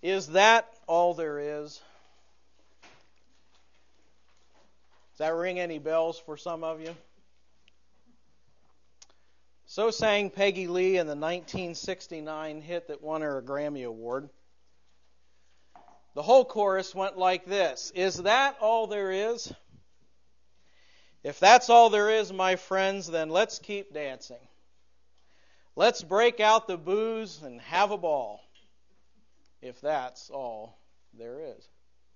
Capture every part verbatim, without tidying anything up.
Is that all there is? Does that ring any bells for some of you? So sang Peggy Lee in the nineteen sixty-nine hit that won her a Grammy Award. The whole chorus went like this: Is that all there is? If that's all there is, my friends, then let's keep dancing. Let's break out the booze and have a ball. If that's all there is.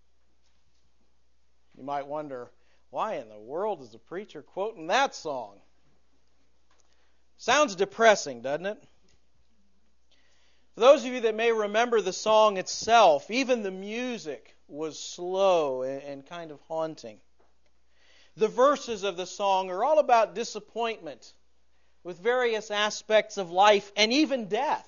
You might wonder, why in the world is the preacher quoting that song? Sounds depressing, doesn't it? For those of you that may remember the song itself, even the music was slow and kind of haunting. The verses of the song are all about disappointment with various aspects of life and even death.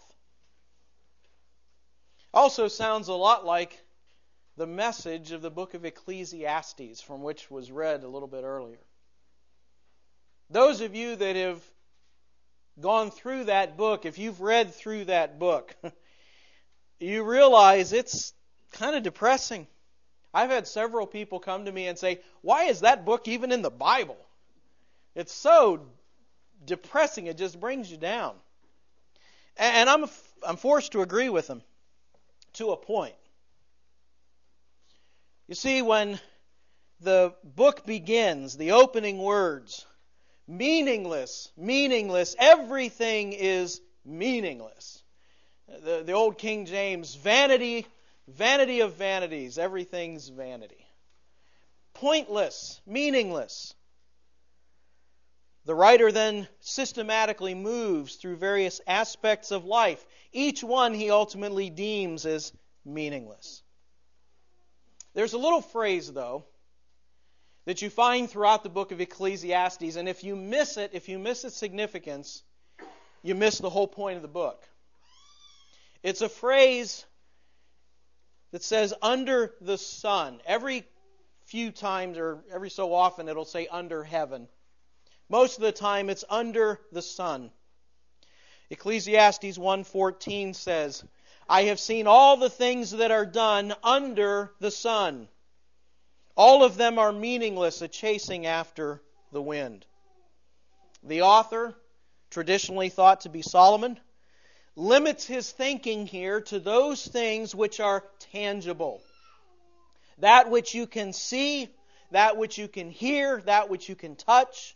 Also sounds a lot like the message of the book of Ecclesiastes, from which was read a little bit earlier. Those of you that have gone through that book, if you've read through that book, you realize it's kind of depressing. I've had several people come to me and say, why is that book even in the Bible? It's so depressing, it just brings you down. And I'm I'm forced to agree with them to a point. You see, when the book begins, the opening words, meaningless, meaningless, everything is meaningless. The, the old King James, vanity, vanity of vanities, everything's vanity. Pointless, meaningless. The writer then systematically moves through various aspects of life. Each one he ultimately deems as meaningless. There's a little phrase, though, that you find throughout the book of Ecclesiastes, and if you miss it, if you miss its significance, you miss the whole point of the book. It's a phrase that says, under the sun. Every few times, or every so often, it'll say under heaven. Most of the time, it's under the sun. Ecclesiastes one fourteen says, I have seen all the things that are done under the sun. All of them are meaningless, a chasing after the wind. The author, traditionally thought to be Solomon, limits his thinking here to those things which are tangible. That which you can see, that which you can hear, that which you can touch.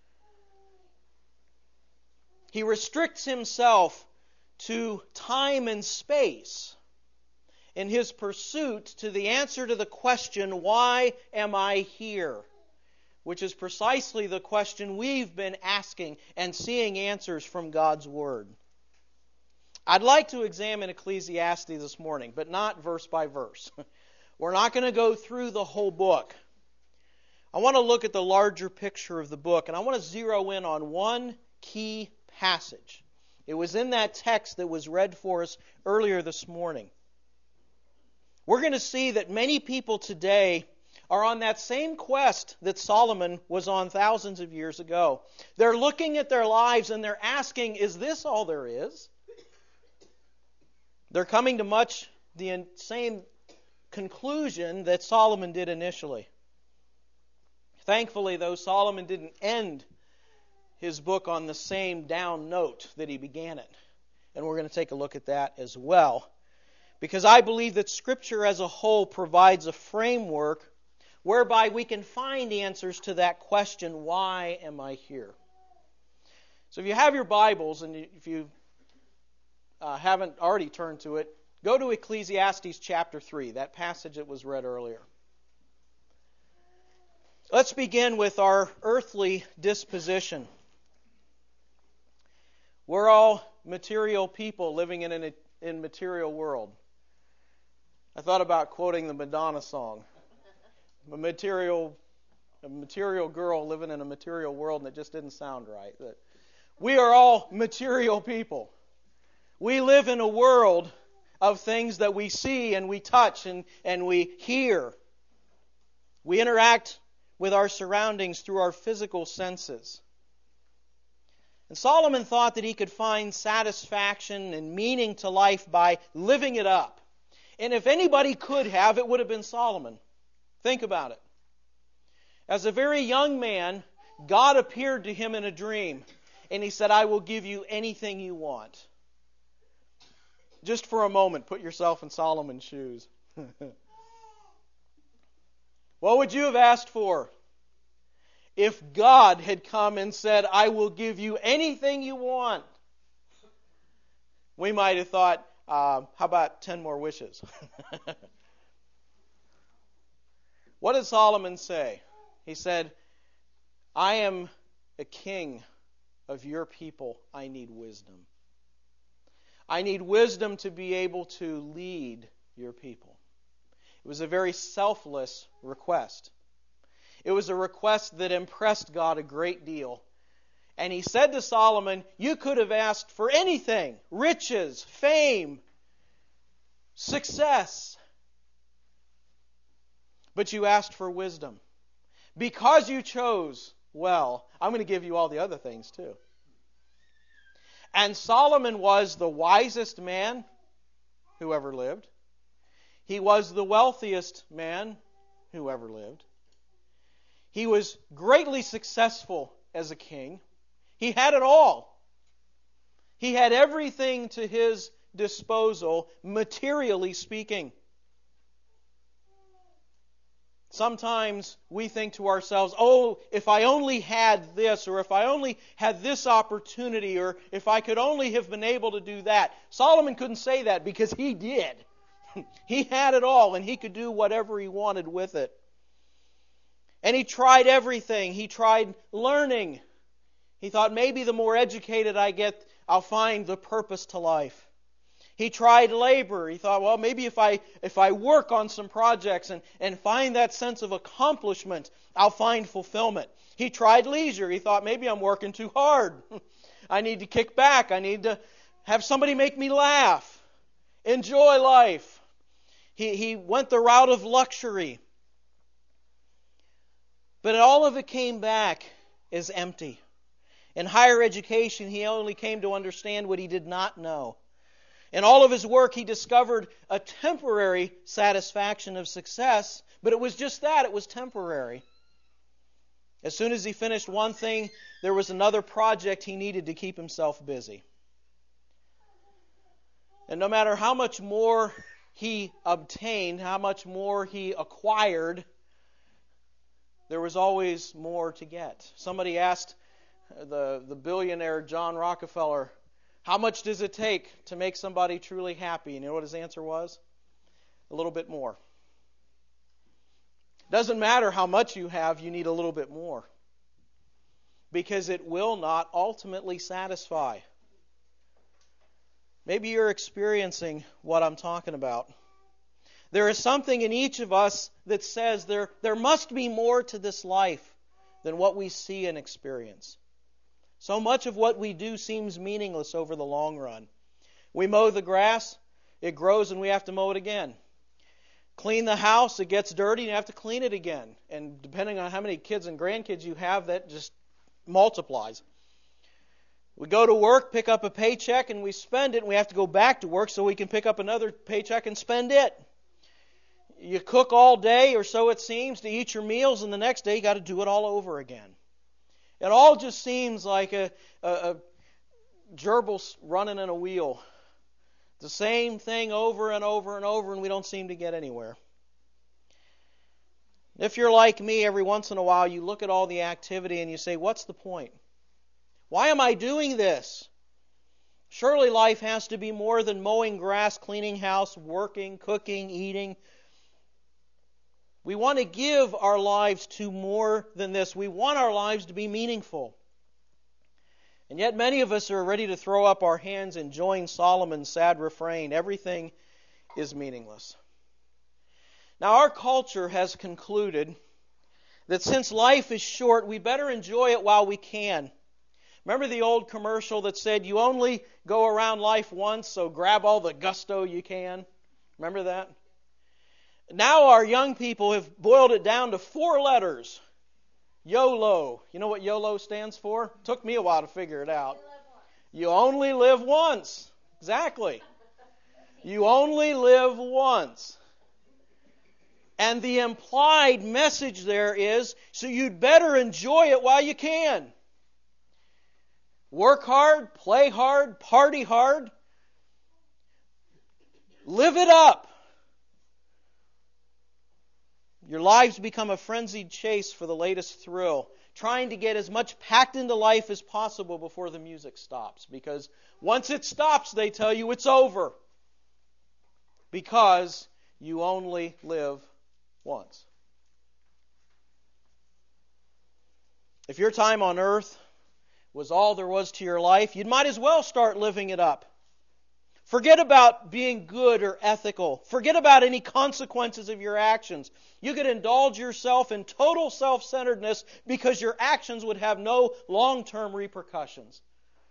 He restricts himself to time and space in his pursuit to the answer to the question, why am I here? Which is precisely the question we've been asking and seeing answers from God's Word. I'd like to examine Ecclesiastes this morning, but not verse by verse. We're not going to go through the whole book. I want to look at the larger picture of the book, and I want to zero in on one key passage. It was in that text that was read for us earlier this morning. We're going to see that many people today are on that same quest that Solomon was on thousands of years ago. They're looking at their lives and they're asking, is this all there is? They're coming to much the same conclusion that Solomon did initially. Thankfully, though, Solomon didn't end his book on the same down note that he began it. And we're going to take a look at that as well. Because I believe that Scripture as a whole provides a framework whereby we can find answers to that question, why am I here? So if you have your Bibles, and if you uh, haven't already turned to it, go to Ecclesiastes chapter three, that passage that was read earlier. Let's begin with our earthly disposition. We're all material people living in an in material world. I thought about quoting the Madonna song. A material, a material girl living in a material world, and it just didn't sound right. But we are all material people. We live in a world of things that we see and we touch and, and we hear. We interact with our surroundings through our physical senses. And Solomon thought that he could find satisfaction and meaning to life by living it up. And if anybody could have, it would have been Solomon. Think about it. As a very young man, God appeared to him in a dream, and He said, I will give you anything you want. Just for a moment, put yourself in Solomon's shoes. What would you have asked for if God had come and said, I will give you anything you want? We might have thought, uh, how about ten more wishes? What did Solomon say? He said, I am a king of your people. I need wisdom. I need wisdom to be able to lead your people. It was a very selfless request. It was a request that impressed God a great deal. And He said to Solomon, you could have asked for anything, riches, fame, success. But you asked for wisdom. Because you chose well, I'm going to give you all the other things too. And Solomon was the wisest man who ever lived. He was the wealthiest man who ever lived. He was greatly successful as a king. He had it all. He had everything to his disposal, materially speaking. Sometimes we think to ourselves, oh, if I only had this, or if I only had this opportunity, or if I could only have been able to do that. Solomon couldn't say that because he did. He had it all, and he could do whatever he wanted with it. And he tried everything. He tried learning. He thought, maybe the more educated I get, I'll find the purpose to life. He tried labor. He thought, well, maybe if I if I work on some projects and, and find that sense of accomplishment, I'll find fulfillment. He tried leisure. He thought, maybe I'm working too hard. I need to kick back. I need to have somebody make me laugh. Enjoy life. He, he went the route of luxury. But all of it came back as empty. In higher education, he only came to understand what he did not know. In all of his work, he discovered a temporary satisfaction of success, but it was just that, it was temporary. As soon as he finished one thing, there was another project he needed to keep himself busy. And no matter how much more he obtained, how much more he acquired, there was always more to get. Somebody asked the, the billionaire John Rockefeller, how much does it take to make somebody truly happy? And you know what his answer was? A little bit more. Doesn't matter how much you have, you need a little bit more. Because it will not ultimately satisfy. Maybe you're experiencing what I'm talking about. There is something in each of us that says there, there must be more to this life than what we see and experience. So much of what we do seems meaningless over the long run. We mow the grass, it grows and we have to mow it again. Clean the house, it gets dirty and you have to clean it again. And depending on how many kids and grandkids you have, that just multiplies. We go to work, pick up a paycheck, and we spend it, and we have to go back to work so we can pick up another paycheck and spend it. You cook all day, or so it seems, to eat your meals, and the next day you got to do it all over again. It all just seems like a, a, a gerbil running in a wheel. The same thing over and over and over, and we don't seem to get anywhere. If you're like me, every once in a while you look at all the activity and you say, what's the point? Why am I doing this? Surely life has to be more than mowing grass, cleaning house, working, cooking, eating. We want to give our lives to more than this. We want our lives to be meaningful. And yet many of us are ready to throw up our hands and join Solomon's sad refrain, everything is meaningless. Now our culture has concluded that since life is short, we better enjoy it while we can. Remember the old commercial that said, you only go around life once, so grab all the gusto you can? Remember that? Now our young people have boiled it down to four letters. YOLO. You know what YOLO stands for? Took me a while to figure it out. You only live once. Exactly. You only live once. And the implied message there is, so you'd better enjoy it while you can. Work hard, play hard, party hard. Live it up. Your lives become a frenzied chase for the latest thrill, trying to get as much packed into life as possible before the music stops. Because once it stops, they tell you it's over. Because you only live once. If your time on earth was all there was to your life, you might as well start living it up. Forget about being good or ethical. Forget about any consequences of your actions. You could indulge yourself in total self-centeredness because your actions would have no long-term repercussions.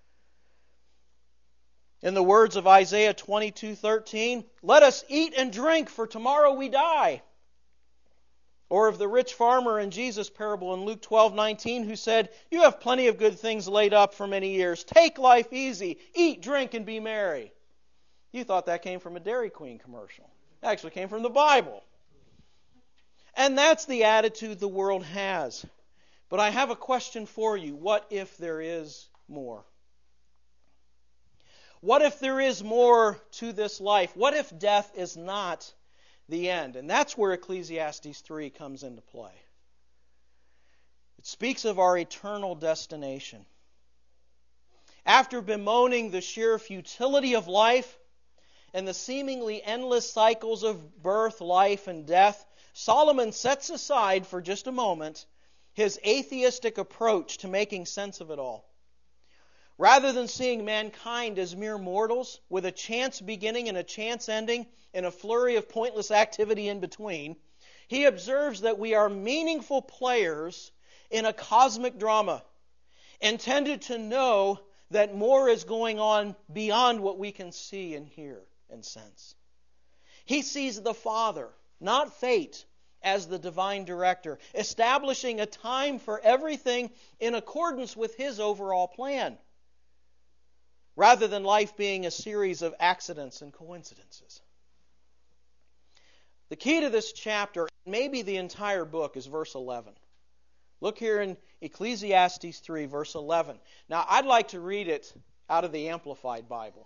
In the words of Isaiah twenty-two thirteen, let us eat and drink, for tomorrow we die. Or of the rich farmer in Jesus' parable in Luke twelve nineteen, who said, you have plenty of good things laid up for many years. Take life easy. Eat, drink, and be merry. You thought that came from a Dairy Queen commercial. It actually came from the Bible. And that's the attitude the world has. But I have a question for you. What if there is more? What if there is more to this life? What if death is not the end? And that's where Ecclesiastes three comes into play. It speaks of our eternal destination. After bemoaning the sheer futility of life and the seemingly endless cycles of birth, life, and death, Solomon sets aside for just a moment his atheistic approach to making sense of it all. Rather than seeing mankind as mere mortals with a chance beginning and a chance ending and a flurry of pointless activity in between, he observes that we are meaningful players in a cosmic drama, intended to know that more is going on beyond what we can see and hear and sense. He sees the Father, not fate, as the divine director, establishing a time for everything in accordance with His overall plan, rather than life being a series of accidents and coincidences. The key to this chapter, maybe the entire book, is verse eleven. Look here in Ecclesiastes three, verse eleven. Now, I'd like to read it out of the Amplified Bible.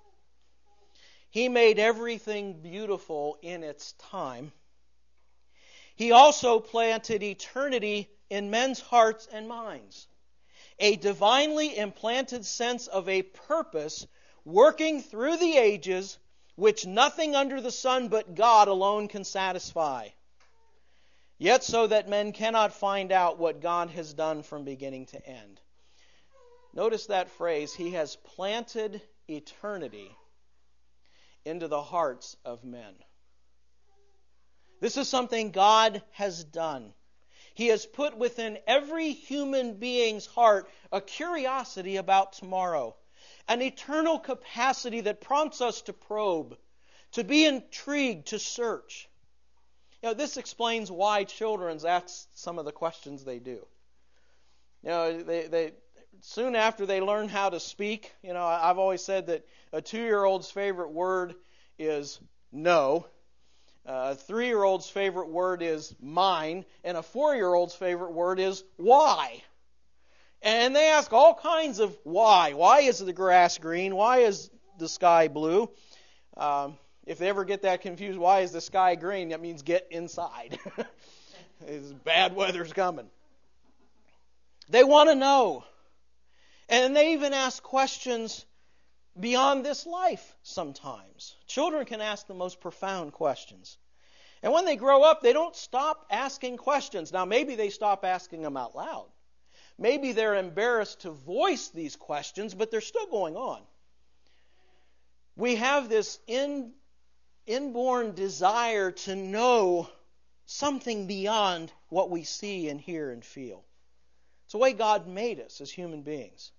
He made everything beautiful in its time. He also planted eternity in men's hearts and minds. A divinely implanted sense of a purpose working through the ages, which nothing under the sun but God alone can satisfy. Yet so that men cannot find out what God has done from beginning to end. Notice that phrase, He has planted eternity into the hearts of men. This is something God has done. He has put within every human being's heart a curiosity about tomorrow, an eternal capacity that prompts us to probe, to be intrigued, to search. You know, this explains why children ask some of the questions they do. You know, they, they soon after they learn how to speak, you know, I've always said that a two-year-old's favorite word is no. A three-year-old's favorite word is mine, and a four-year-old's favorite word is why. And they ask all kinds of why. Why is the grass green? Why is the sky blue? Um, if they ever get that confused, why is the sky green? That means get inside. Bad weather's coming. They want to know. And they even ask questions beyond this life sometimes. Children can ask the most profound questions. And when they grow up, they don't stop asking questions. Now, maybe they stop asking them out loud. Maybe they're embarrassed to voice these questions, but they're still going on. We have this in, inborn desire to know something beyond what we see and hear and feel. It's the way God made us as human beings.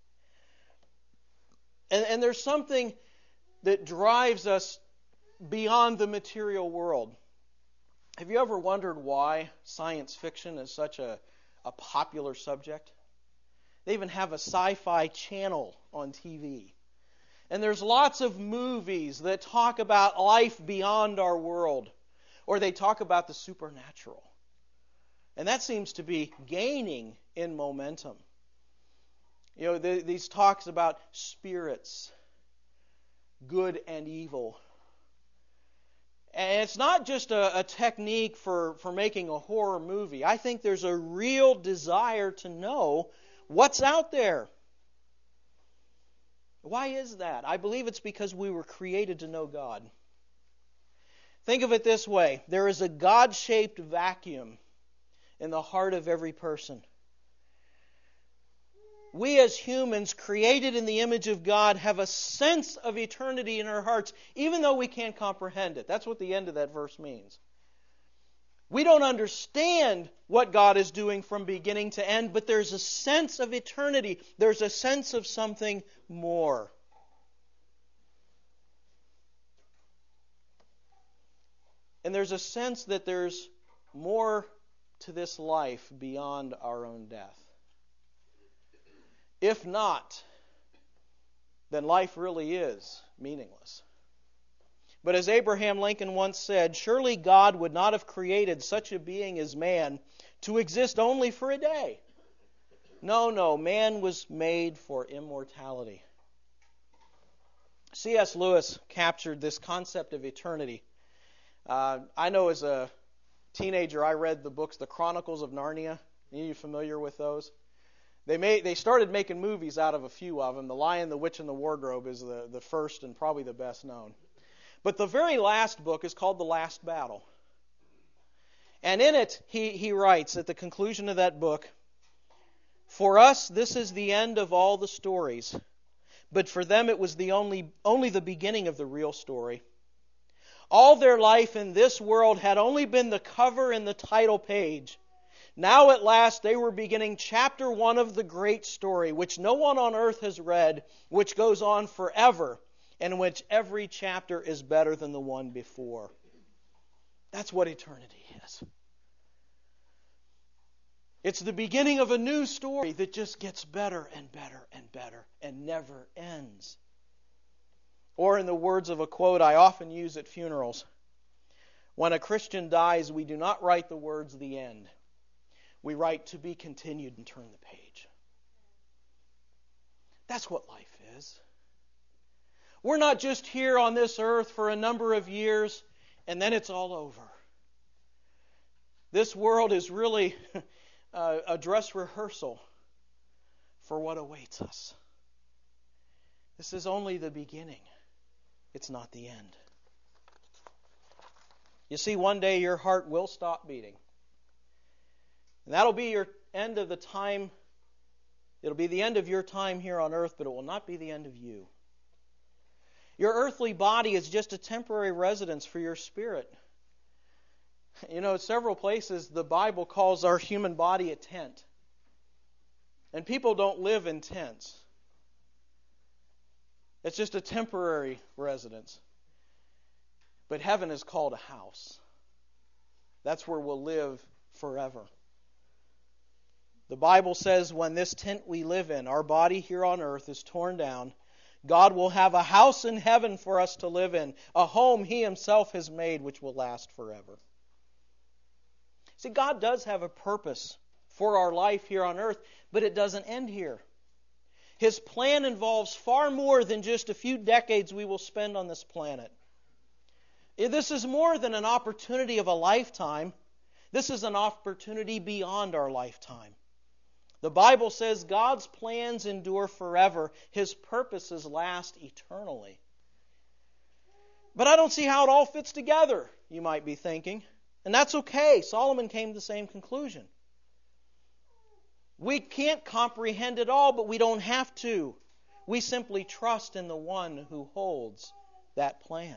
And, and there's something that drives us beyond the material world. Have you ever wondered why science fiction is such a, a popular subject? They even have a sci-fi channel on T V. And there's lots of movies that talk about life beyond our world, or they talk about the supernatural. And that seems to be gaining in momentum. You know, the, these talks about spirits, good and evil. And it's not just a, a technique for, for making a horror movie. I think there's a real desire to know what's out there. Why is that? I believe it's because we were created to know God. Think of it this way. There is a God-shaped vacuum in the heart of every person. We as humans, created in the image of God, have a sense of eternity in our hearts, even though we can't comprehend it. That's what the end of that verse means. We don't understand what God is doing from beginning to end, but there's a sense of eternity. There's a sense of something more. And there's a sense that there's more to this life beyond our own death. If not, then life really is meaningless. But as Abraham Lincoln once said, surely God would not have created such a being as man to exist only for a day. No, no, man was made for immortality. C S Lewis captured this concept of eternity. Uh, I know as a teenager I read the books, The Chronicles of Narnia. Are you familiar with those? They made, they started making movies out of a few of them. The Lion, the Witch, and the Wardrobe is the, the first and probably the best known. But the very last book is called The Last Battle. And in it, he, he writes at the conclusion of that book, for us, this is the end of all the stories. But for them, it was the only, only the beginning of the real story. All their life in this world had only been the cover and the title page. Now at last they were beginning chapter one of the great story, which no one on earth has read, which goes on forever, and in which every chapter is better than the one before. That's what eternity is. It's the beginning of a new story that just gets better and better and better and never ends. Or in the words of a quote I often use at funerals, when a Christian dies, we do not write the words "the end." We write "to be continued" and turn the page. That's what life is. We're not just here on this earth for a number of years and then it's all over. This world is really a dress rehearsal for what awaits us. This is only the beginning. It's not the end. You see, one day your heart will stop beating. And that'll be your end of the time. It'll be the end of your time here on earth, but it will not be the end of you. Your earthly body is just a temporary residence for your spirit. You know, several places the Bible calls our human body a tent. And people don't live in tents. It's just a temporary residence. But heaven is called a house. That's where we'll live forever. The Bible says when this tent we live in, our body here on earth, is torn down, God will have a house in heaven for us to live in, a home He Himself has made which will last forever. See, God does have a purpose for our life here on earth, but it doesn't end here. His plan involves far more than just a few decades we will spend on this planet. This is more than an opportunity of a lifetime. This is an opportunity beyond our lifetime. The Bible says God's plans endure forever. His purposes last eternally. But I don't see how it all fits together, you might be thinking. And that's okay. Solomon came to the same conclusion. We can't comprehend it all, but we don't have to. We simply trust in the one who holds that plan.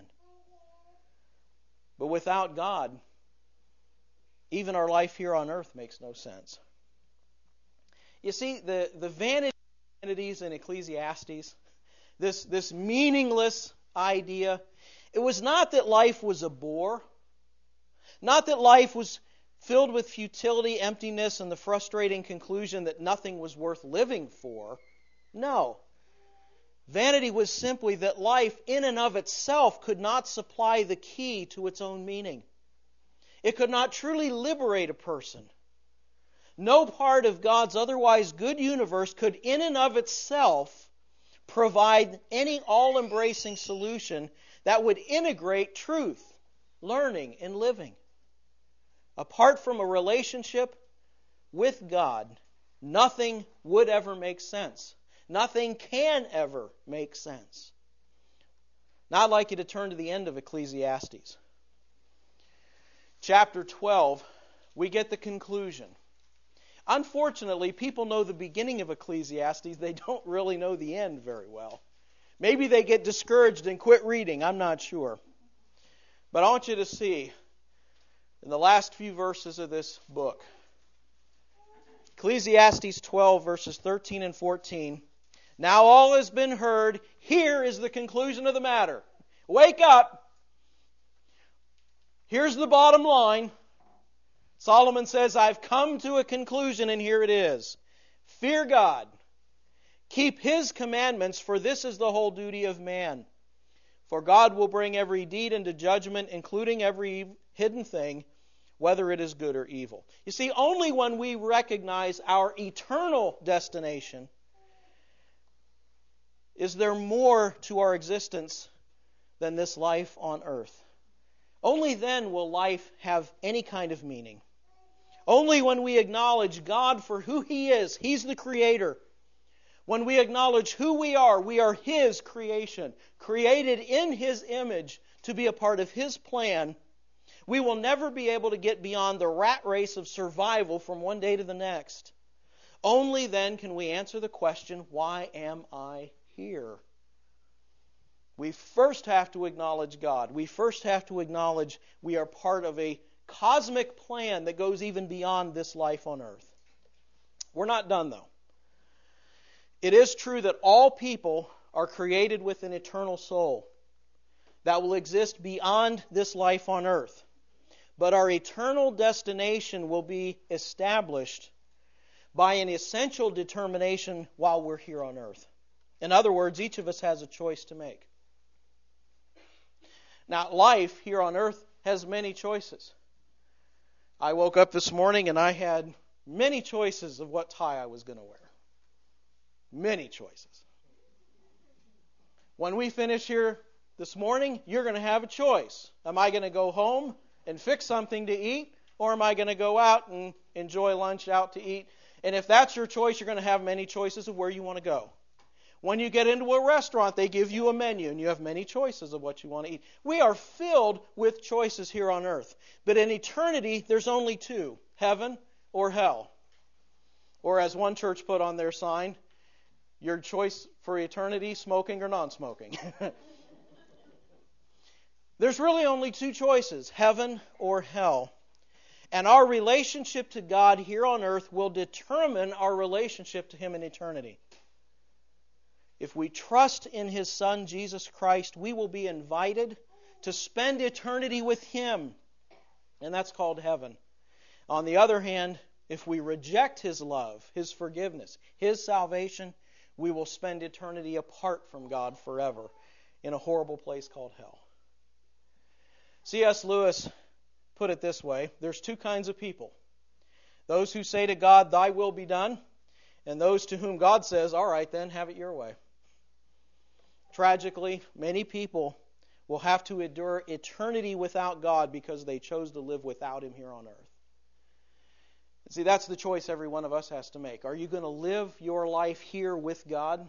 But without God, even our life here on earth makes no sense. You see, the, the vanities in Ecclesiastes, this, this meaningless idea, it was not that life was a bore, not that life was filled with futility, emptiness, and the frustrating conclusion that nothing was worth living for. No. Vanity was simply that life in and of itself could not supply the key to its own meaning. It could not truly liberate a person. No part of God's otherwise good universe could in and of itself provide any all-embracing solution that would integrate truth, learning, and living. Apart from a relationship with God, nothing would ever make sense. Nothing can ever make sense. Now I'd like you to turn to the end of Ecclesiastes. Chapter twelve, we get the conclusion. Unfortunately, people know the beginning of Ecclesiastes. They don't really know the end very well. Maybe they get discouraged and quit reading. I'm not sure. But I want you to see in the last few verses of this book, Ecclesiastes twelve, verses thirteen and fourteen. Now all has been heard. Here is the conclusion of the matter. Wake up. Here's the bottom line. Solomon says, I've come to a conclusion, and here it is. Fear God. Keep His commandments, for this is the whole duty of man. For God will bring every deed into judgment, including every hidden thing, whether it is good or evil. You see, only when we recognize our eternal destination is there more to our existence than this life on earth. Only then will life have any kind of meaning. Only when we acknowledge God for who He is, He's the Creator. When we acknowledge who we are, we are His creation, created in His image to be a part of His plan. We will never be able to get beyond the rat race of survival from one day to the next. Only then can we answer the question, why am I here? We first have to acknowledge God. We first have to acknowledge we are part of a cosmic plan that goes even beyond this life on earth. We're not done, though. It is true that all people are created with an eternal soul that will exist beyond this life on earth. But our eternal destination will be established by an essential determination while we're here on earth. In other words, each of us has a choice to make. Now, life here on earth has many choices. I woke up this morning and I had many choices of what tie I was going to wear. Many choices. When we finish here this morning, you're going to have a choice. Am I going to go home and fix something to eat, or am I going to go out and enjoy lunch out to eat? And if that's your choice, you're going to have many choices of where you want to go. When you get into a restaurant, they give you a menu, and you have many choices of what you want to eat. We are filled with choices here on earth. But in eternity, there's only two, heaven or hell. Or as one church put on their sign, your choice for eternity, smoking or non-smoking. There's really only two choices, heaven or hell. And our relationship to God here on earth will determine our relationship to Him in eternity. If we trust in His Son, Jesus Christ, we will be invited to spend eternity with Him. And that's called heaven. On the other hand, if we reject His love, His forgiveness, His salvation, we will spend eternity apart from God forever in a horrible place called hell. C S Lewis put it this way, there's two kinds of people. Those who say to God, Thy will be done, and those to whom God says, all right then, have it your way. Tragically, many people will have to endure eternity without God because they chose to live without Him here on earth. See, that's the choice every one of us has to make. Are you going to live your life here with God?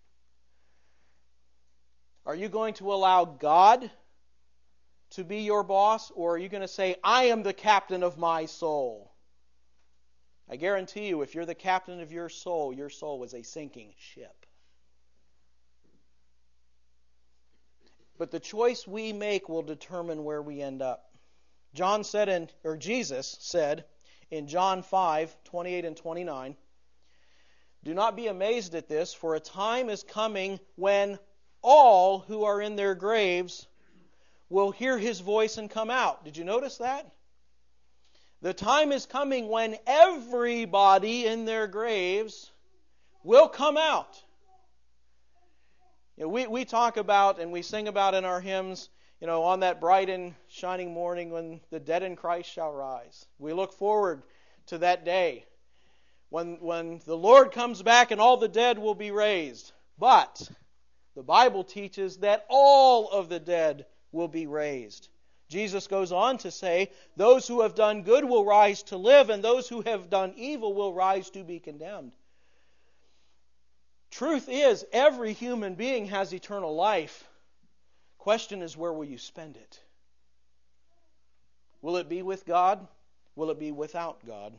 Are you going to allow God to be your boss, or are you going to say, I am the captain of my soul? I guarantee you, if you're the captain of your soul, your soul is a sinking ship. But the choice we make will determine where we end up. John said, in, or Jesus said in John five, twenty-eight and twenty-nine, do not be amazed at this, for a time is coming when all who are in their graves will hear His voice and come out. Did you notice that? The time is coming when everybody in their graves will come out. You know, we, we talk about and we sing about in our hymns, you know, on that bright and shining morning when the dead in Christ shall rise. We look forward to that day when, when the Lord comes back and all the dead will be raised. But the Bible teaches that all of the dead will be raised. Jesus goes on to say, those who have done good will rise to live, and those who have done evil will rise to be condemned. Truth is, every human being has eternal life. Question is, where will you spend it? Will it be with God? Will it be without God?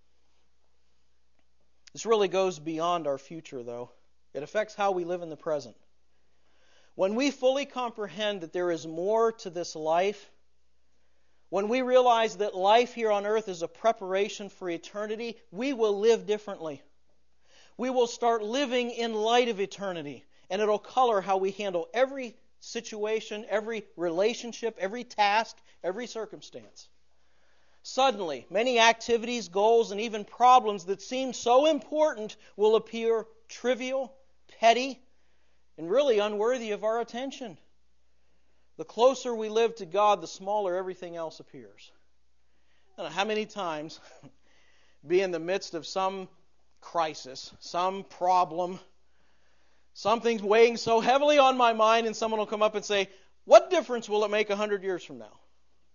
This really goes beyond our future, though. It affects how we live in the present. When we fully comprehend that there is more to this life, when we realize that life here on earth is a preparation for eternity, we will live differently. We will start living in light of eternity, and it'll color how we handle every situation, every relationship, every task, every circumstance. Suddenly, many activities, goals, and even problems that seem so important will appear trivial, petty, and really unworthy of our attention. The closer we live to God, the smaller everything else appears. I don't know how many times be in the midst of some crisis, some problem, something's weighing so heavily on my mind, and someone will come up and say, what difference will it make a hundred years from now?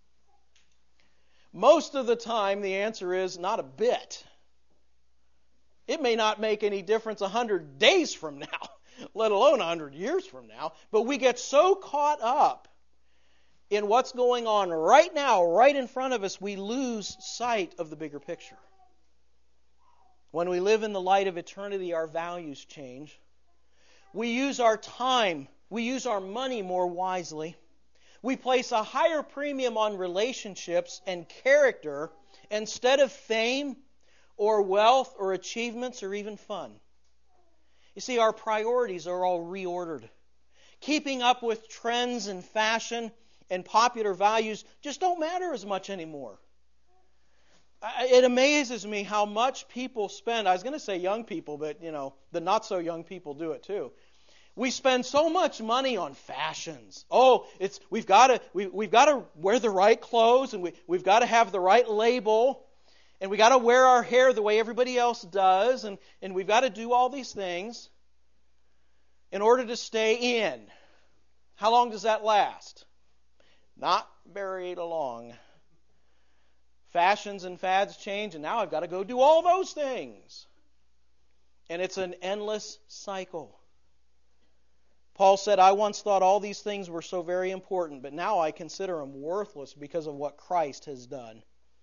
Most of the time, the answer is not a bit. It may not make any difference a hundred days from now, let alone a hundred years from now, but we get so caught up in what's going on right now, right in front of us, we lose sight of the bigger picture. When we live in the light of eternity, our values change. We use our time, we use our money more wisely. We place a higher premium on relationships and character instead of fame or wealth or achievements or even fun. You see, our priorities are all reordered. Keeping up with trends and fashion and popular values just don't matter as much anymore. It amazes me how much people spend. I was going to say young people, but you know, the not so young people do it too. We spend so much money on fashions. Oh, it's we've got to we, we've got to wear the right clothes, and we we've got to have the right label, and we got to wear our hair the way everybody else does, and and we've got to do all these things in order to stay in. How long does that last? Not very long. Fashions and fads change, and now I've got to go do all those things. And it's an endless cycle. Paul said, I once thought all these things were so very important, but now I consider them worthless because of what Christ has done.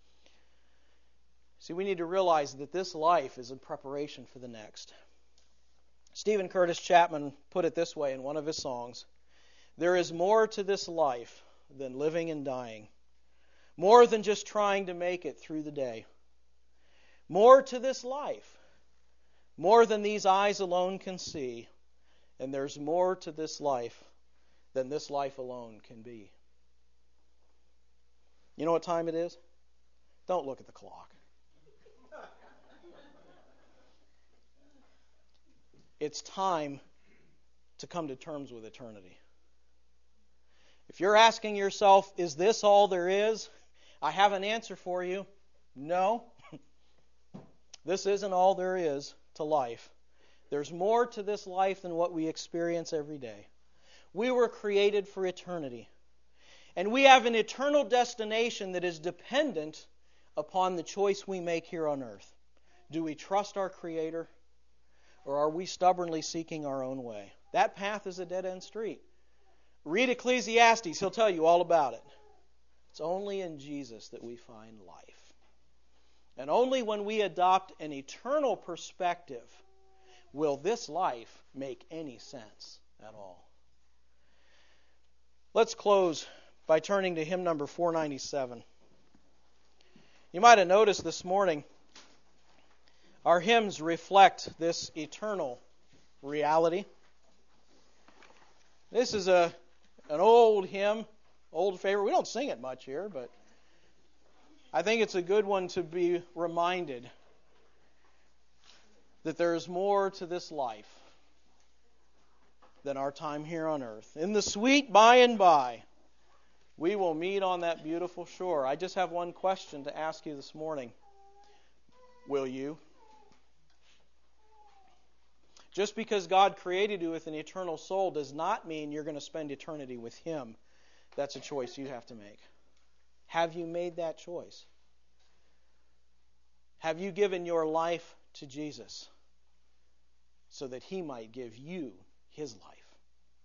See, we need to realize that this life is in preparation for the next. Stephen Curtis Chapman put it this way in one of his songs: there is more to this life than living and dying. More than just trying to make it through the day. More to this life. More than these eyes alone can see. And there's more to this life than this life alone can be. You know what time it is? Don't look at the clock. It's time to come to terms with eternity. If you're asking yourself, is this all there is? I have an answer for you. No. This isn't all there is to life. There's more to this life than what we experience every day. We were created for eternity. And we have an eternal destination that is dependent upon the choice we make here on earth. Do we trust our Creator, or are we stubbornly seeking our own way? That path is a dead-end street. Read Ecclesiastes. He'll tell you all about it. It's only in Jesus that we find life. And only when we adopt an eternal perspective will this life make any sense at all. Let's close by turning to hymn number four ninety-seven. You might have noticed this morning our hymns reflect this eternal reality. This is a an old hymn, old favorite. We don't sing it much here, but I think it's a good one to be reminded that there is more to this life than our time here on earth. In the sweet by and by, we will meet on that beautiful shore. I just have one question to ask you this morning. Will you? Just because God created you with an eternal soul does not mean you're going to spend eternity with Him. That's a choice you have to make. Have you made that choice? Have you given your life to Jesus so that He might give you His life?